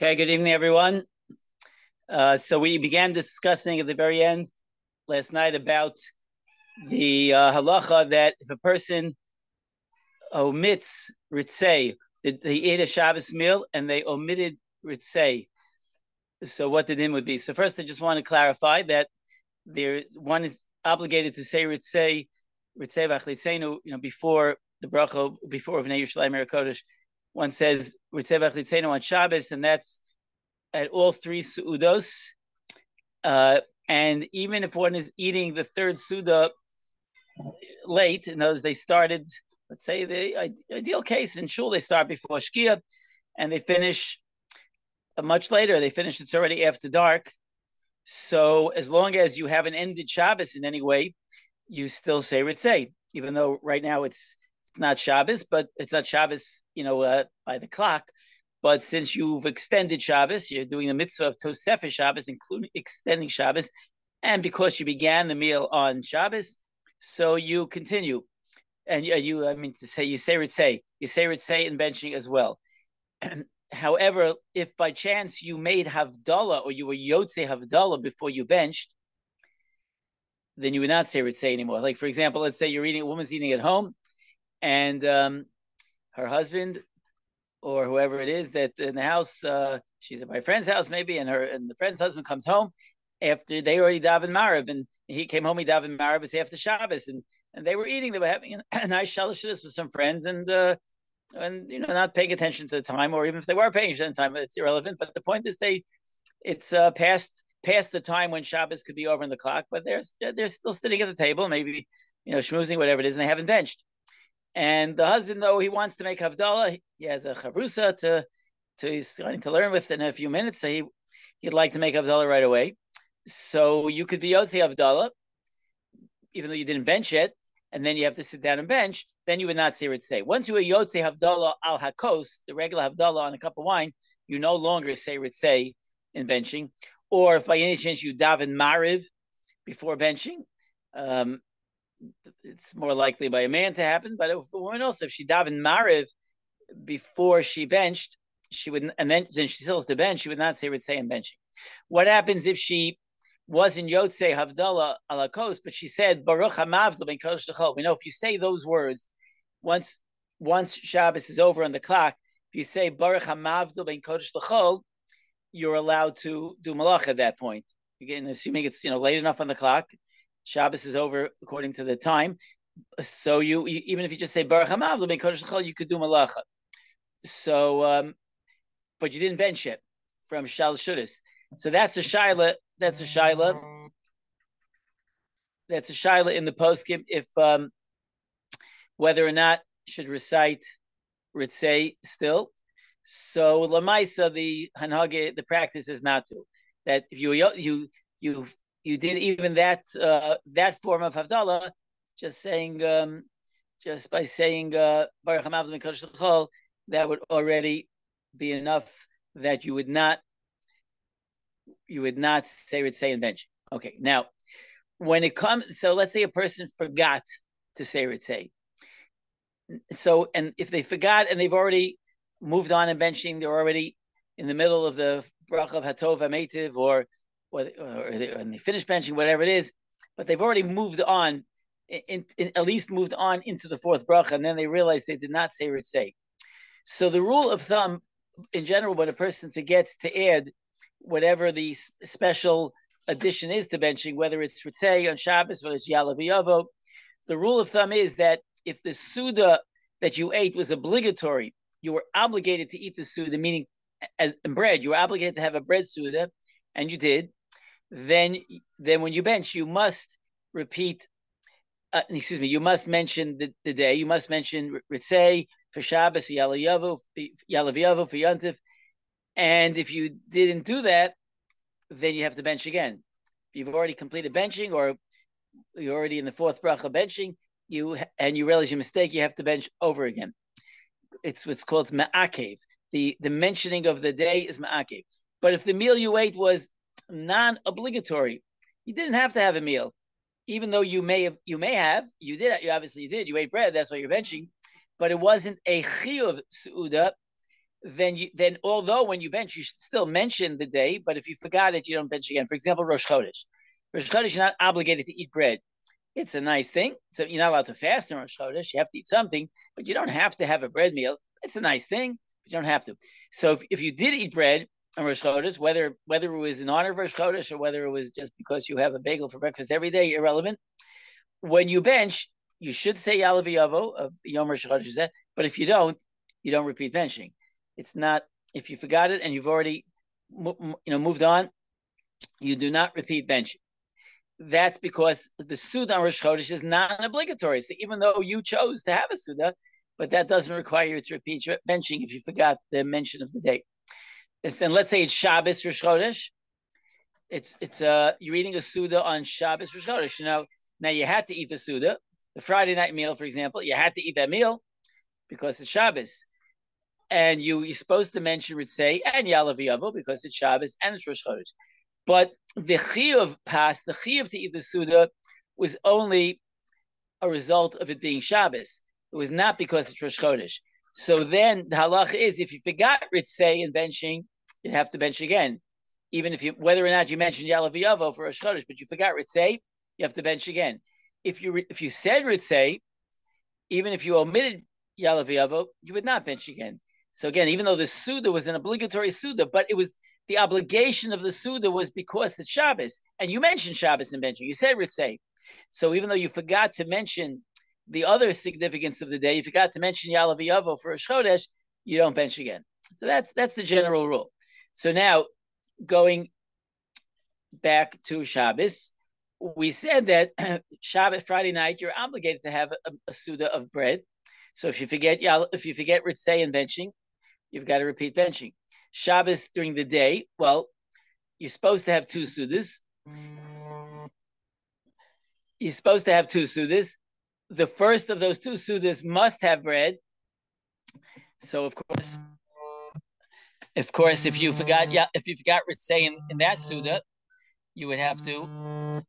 Okay, good evening, everyone. So we began discussing at the very end last night about the halacha that if a person omits ritzei, they ate a Shabbos meal and they omitted ritzei, so what the din would be. So first, I just want to clarify that one is obligated to say ritzei v'achlitzenu, before the bracha, before V'nei Yerushalayim Kodesh. One says ritzei v'achlitzenu on Shabbos, and that's at all three suudos. And even if one is eating the third suda late, in those they started, let's say the ideal case in shul, they start before Shkia and they finish much later. They finish, it's already after dark. So as long as you haven't ended Shabbos in any way, you still say Ritzei, even though right now it's not Shabbos, but it's not Shabbos, by the clock. But since you've extended Shabbos, you're doing the mitzvah of Tosefah Shabbos, including extending Shabbos, and because you began the meal on Shabbos, so you continue. And you say Ritzei. You say Ritzei in benching as well. However, if by chance you made Havdalah or you were Yotzei Havdalah before you benched, then you would not say Ritzei anymore. Like, for example, let's say a woman's eating at home, and her husband or whoever it is that in the house, she's at my friend's house maybe, and the friend's husband comes home after they already davened Mariv, and he came home, he davened Mariv, it's after Shabbos, and they were eating, they were having a nice shalashus with some friends, and not paying attention to the time, or even if they were paying attention to the time, it's irrelevant. But the point is it's past the time when Shabbos could be over on the clock, but they're still sitting at the table, maybe schmoozing, whatever it is, and they haven't benched. And the husband, though he wants to make Havdalah, he has a chavrusa he's starting to learn with in a few minutes, so he'd like to make Havdalah right away. So you could be Yotzei Havdalah, even though you didn't bench yet, and then you have to sit down and bench, then you would not say Ritzei. Once you are Yotzei Havdalah al Hakos, the regular Havdalah on a cup of wine, you no longer say Ritzei in benching. Or if by any chance you daven Mariv before benching, it's more likely by a man to happen, but if a woman also, if she davened Mariv before she benched, she would, and then she still has to bench, she would not say Ritzei in benching. What happens if she wasn't Yotzei Havdalah ala Kos, but she said Baruch HaMavdil ben Kodesh L'chol? We know if you say those words, once Shabbos is over on the clock, if you say Baruch HaMavdil ben Kodesh L'chol, you're allowed to do malach at that point. Again, assuming it's late enough on the clock, Shabbos is over according to the time. So you even if you just say Baruch HaMavdil ben Kodesh L'chol, you could do malacha. So, but you didn't bench it from Shal Shudis. So that's a shaila. That's a shaila in the poskim if whether or not should recite Ritzei still. So Lamaisa, the Hanhage, the practice is not to. That if you did even that form of Havdalah, just by saying Baruch HaMavdil ben Kodesh L'chol, that would already be enough that you would not say Ritzei and bench. Okay, now when it comes, so let's say a person forgot to say Ritzei. So, and if they forgot and they've already moved on and benching, they're already in the middle of the bracha of Hatov HaMeitiv, or they finish benching, whatever it is, but they've already moved on, at least moved on into the fourth bracha, and then they realize they did not say Ritzei. So the rule of thumb, in general, when a person forgets to add whatever the special addition is to benching, whether it's Ritzei on Shabbos, whether it's Yalav Yavo, the rule of thumb is that if the Suda that you ate was obligatory, you were obligated to eat the Suda, meaning as bread, you were obligated to have a bread Suda, and you did, then when you bench, you must repeat, you must mention the day, you must mention Ritzei for Shabbos, Yalav Yavo for Yontif, and if you didn't do that, then you have to bench again. If you've already completed benching, or you're already in the fourth bracha benching, and you realize your mistake, you have to bench over again. It's what's called ma'akev. The mentioning of the day is ma'akev. But if the meal you ate was non-obligatory, you didn't have to have a meal, even though you obviously did. You ate bread, that's why you're benching, but it wasn't a chiyuv su'uda. then although when you bench, you should still mention the day, but if you forgot it, you don't bench again. For example, Rosh Chodesh. Rosh Chodesh, you're not obligated to eat bread. It's a nice thing. So you're not allowed to fast in Rosh Chodesh. You have to eat something, but you don't have to have a bread meal. It's a nice thing, but you don't have to. So if you did eat bread on Rosh Chodesh, whether it was in honor of Rosh Chodesh or whether it was just because you have a bagel for breakfast every day, irrelevant. When you bench, you should say Yalav Yavo of Yom Rosh Chodesh, but if you don't repeat benching. It's not, if you forgot it and you've already moved on, you do not repeat benching. That's because the Suda on Rosh Chodesh is not obligatory. So even though you chose to have a Suda, but that doesn't require you to repeat benching if you forgot the mention of the date. And let's say it's Shabbos Rosh Chodesh. You're eating a Suda on Shabbos Rosh Chodesh. Now you had to eat the Suda. The Friday night meal, for example, you had to eat that meal because it's Shabbos. And you're supposed to mention Ritzei and Yalav Yavo because it's Shabbos and it's Rosh Chodesh. But the chiyuv to eat the Suda was only a result of it being Shabbos. It was not because it's Rosh Chodesh. So then the halacha is, if you forgot Ritzei and benching, you'd have to bench again. Even if whether or not you mentioned Yalav Yavo for Rosh Chodesh, but you forgot Ritzei, you have to bench again. If you said Ritzei, even if you omitted Yalav Yavo, you would not bench again. So again, even though the Suda was an obligatory Suda, but it was the obligation of the Suda was because it's Shabbos. And you mentioned Shabbos in benching. You said Ritzei. So even though you forgot to mention the other significance of the day, you forgot to mention Yalav Yavo for Rosh Chodesh, you don't bench again. So that's the general rule. So now, going back to Shabbos, we said that Shabbos, Friday night, you're obligated to have a Suda of bread. So if you forget Ritzei and benching, you've got to repeat benching. Shabbos during the day, well, you're supposed to have two Sudas. The first of those two Sudas must have bread. So of course, if you forgot Ritzei in that Suda, you would have to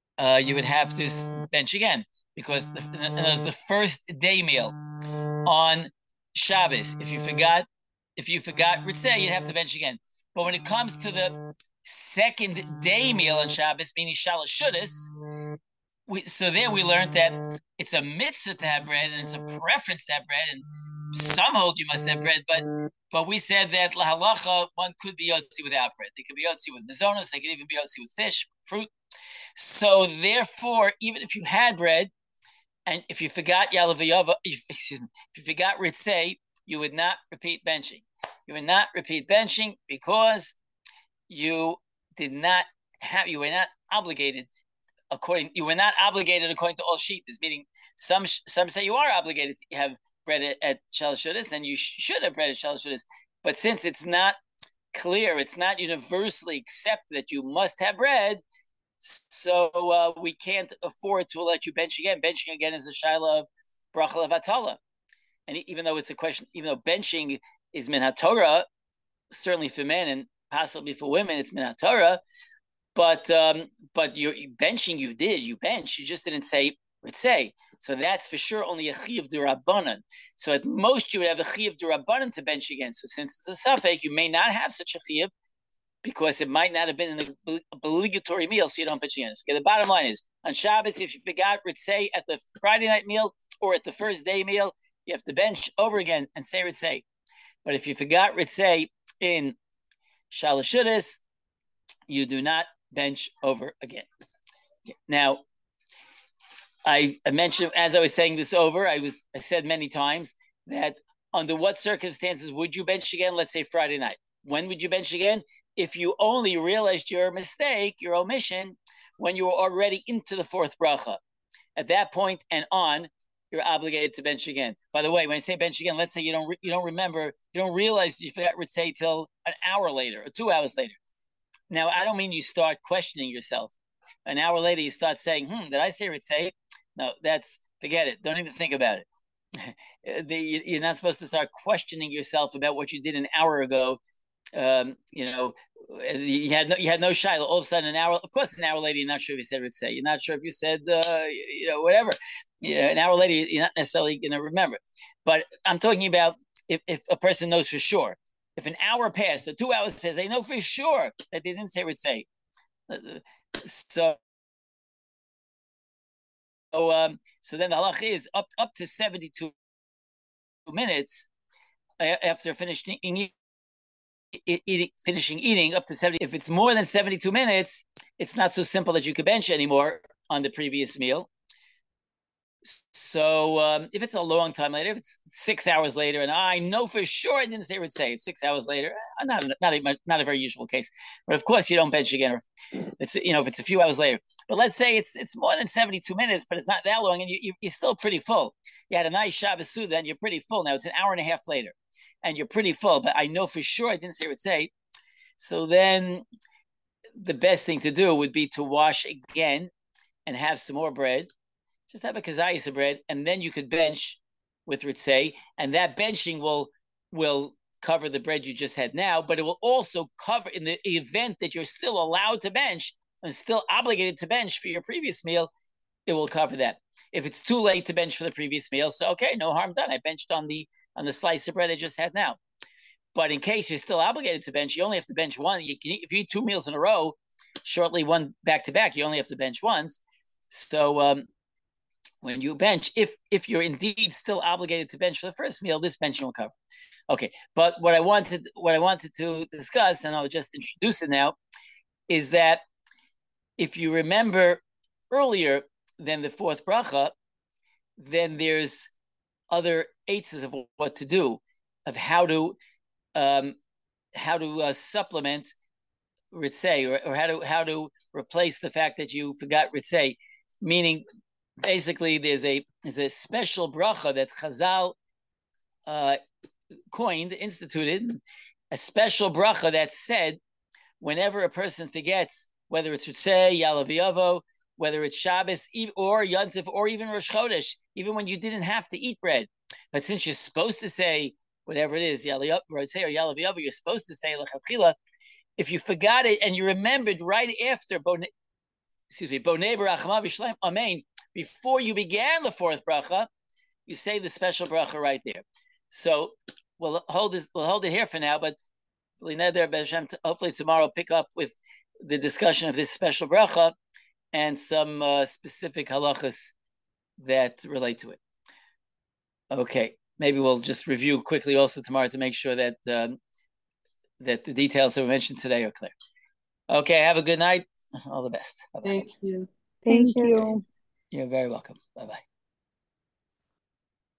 bench again because the first day meal on Shabbos. If you forgot Ritzei, you'd have to bench again. But when it comes to the second day meal on Shabbos, meaning Shalosh Shudas, there we learned that it's a mitzvah to have bread and it's a preference to have bread. And some hold you must have bread, but we said that lahalacha one could be yotzi without bread. They could be yotzi with mazonos. They could even be yotzi with fish, fruit. So therefore, even if you had bread, and if you forgot Yalav Yavo, if you forgot Ritzei, you would not repeat benching. You would not repeat benching because you were not obligated according to all shittas. Meaning, some say you are obligated to have bread at Shalosh Shudas, and you should have bread at Shalosh Shudas. But since it's not clear, it's not universally accepted that you must have bread, so we can't afford to let you bench again. Benching again is a shaila of bracha levatala. And even though it's a question, even though benching is min haTorah, certainly for men and possibly for women, it's min haTorah. But you benching, you bench. You just didn't say Ritzei. So that's for sure only a chiyuv d'Rabbanan. So at most you would have a chiyuv d'Rabbanan to bench again. So since it's a safek, you may not have such a chiyuv because it might not have been an obligatory meal, so you don't bench again. So the bottom line is, on Shabbos, if you forgot Ritzei at the Friday night meal or at the first day meal, you have to bench over again and say Ritzei. But if you forgot Ritzei in Shalosh Shudas, you do not bench over again. Now, I mentioned, as I was saying this over, I said many times that under what circumstances would you bench again? Let's say Friday night. When would you bench again? If you only realized your mistake, your omission, when you were already into the fourth bracha. At that point and on, you're obligated to bench again. By the way, when I say bench again, let's say you don't remember, you don't realize you forgot Ritzei till an hour later or 2 hours later. Now, I don't mean you start questioning yourself. An hour later, you start saying, did I say Ritzei? No, forget it. Don't even think about it. You're not supposed to start questioning yourself about what you did an hour ago. You had no shiloh. All of a sudden, an hour later, you're not sure if you said Ritzei. You're not sure if you said, whatever. An hour later, you're not necessarily going to remember. But I'm talking about if a person knows for sure. If an hour passed or 2 hours passed, they know for sure that they didn't say Ritzei. So then the halach is up to 72 minutes after finishing eating up to 70. If it's more than 72 minutes, it's not so simple that you could bench anymore on the previous meal. So if it's a long time later, if it's 6 hours later, and I know for sure I didn't say Ritzei, 6 hours later, not a very usual case. But of course, you don't bench again. Or it's if it's a few hours later. But let's say it's more than 72 minutes, but it's not that long, and you're still pretty full. You had a nice Shabbos Suda, and you're pretty full. Now it's an hour and a half later, and you're pretty full. But I know for sure I didn't say Ritzei. So then the best thing to do would be to wash again and have some more bread. Just have a kazayis of bread, and then you could bench with Ritzei, and that benching will cover the bread you just had now, but it will also cover, in the event that you're still allowed to bench and still obligated to bench for your previous meal, it will cover that. If it's too late to bench for the previous meal, so okay, no harm done. I benched on the slice of bread I just had now. But in case you're still obligated to bench, you only have to bench one. If you eat 2 meals in a row, shortly one back to back, you only have to bench once. So when you bench, if you're indeed still obligated to bench for the first meal, this benching will cover. Okay, but what I wanted to discuss, and I'll just introduce it now, is that if you remember earlier than the fourth bracha, then there's other eitzes of what to do, of how to supplement Ritzei, or how to replace the fact that you forgot Ritzei, meaning basically there's a special bracha that Chazal instituted, a special bracha that said whenever a person forgets, whether it's Ritzei, Ya'aleh V'yavo, whether it's Shabbos or Yontif or even Rosh Chodesh, even when you didn't have to eat bread, but since you're supposed to say whatever it is, Ritzei or Ya'aleh V'yavo, you're supposed to say L'chatchila. If you forgot it and you remembered right after Bonei Barachama V'Shalem Amen, before you began the fourth bracha, you say the special bracha right there. So we'll hold it here for now, but hopefully tomorrow we'll pick up with the discussion of this special bracha and some specific halachas that relate to it. Okay, maybe we'll just review quickly also tomorrow to make sure that that the details that were mentioned today are clear. Okay, have a good night. All the best. Bye-bye. Thank you. Thank you. You're very welcome. Bye-bye.